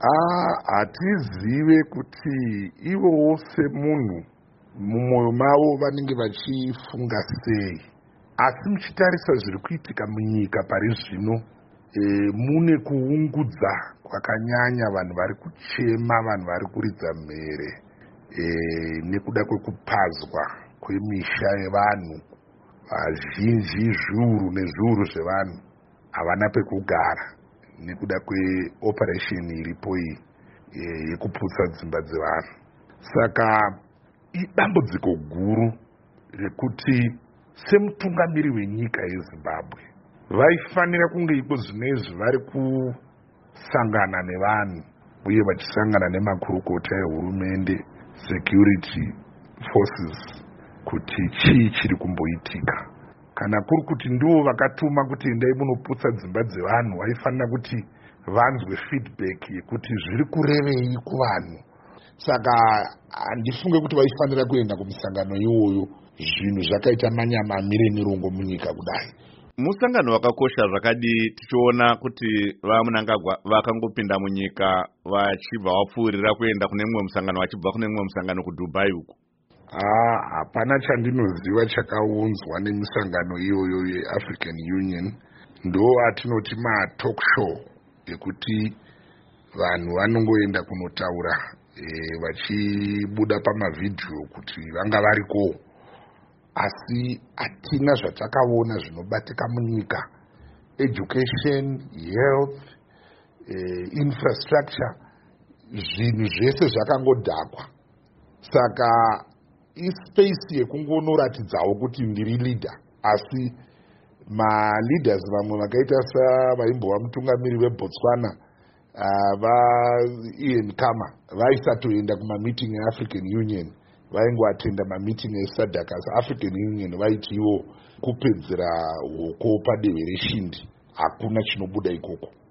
hatizive kuti ivowo semunhu mumwoyo mavo vanenge vachifunga sei, asi muchitarisa zviri kuitika munyika pari zvino, mune kuungudza kwakanyanya, vanhu vari kuchema, vanhu vari kuridza mhere nekuda kwekupadzwa kwemisha yevanhu. Vazhinji, zviuru nezviuru zvevanhu havana pekugara nekuda kweoperation iripo iyi yekuputsa dzimba dzevanhu. Saka idambudziko guru rekuti semutungamiri wenyika yeZimbabwe vaifanira kunge iko zvinezvi vari kusangana nevanhu uye vachisangana nemakurukota ehurumende, security forces, kuti chii chiri kumboitika. Kana kuri kuti ndivo vakatuma kuti endai munoputsa dzimba dzevanhu, vaifanira kuti vanzwe feedback yekuti zviri kurevei kuvanhu. Saka handifunge kuti vaifanira kuenda kumusangano iwoyo zvinhu zvakaita manyamamire mirongo munyika kudai. Musangano wakakosha zvakadi tichiona kuti vaMnangagwa vakangopinda munyika vachibva vapfuurira kuenda kune mumwe musangano vachibva kune mumwe musangano kuDubai uko. Hapana chandinoziva chakaunzwa nemisangano iyoyo yeAfrican Union. Ndo atinoti matalk show ekuti vanhu vanongoenda kunotaura vachibuda pamavhidhiyo kuti vanga variko, asi hatina zvatakaona zvinobatika munyika. Education, health, infrastructure, zvinhu zvese zvakangodhakwa. Saka ispace yekungonoratidzawo kuti ndiri leader, asi maleaders vamwe vakaita savaimbova mutungamiri weBotswana Ian Khama vaisatoenda kumameeting eAfrican Union, vaingoatenda mameeting eSADC. Asi African Union vaitiwo kupedzera hoko padehwe reshindi, hakuna chinobuda ikoko.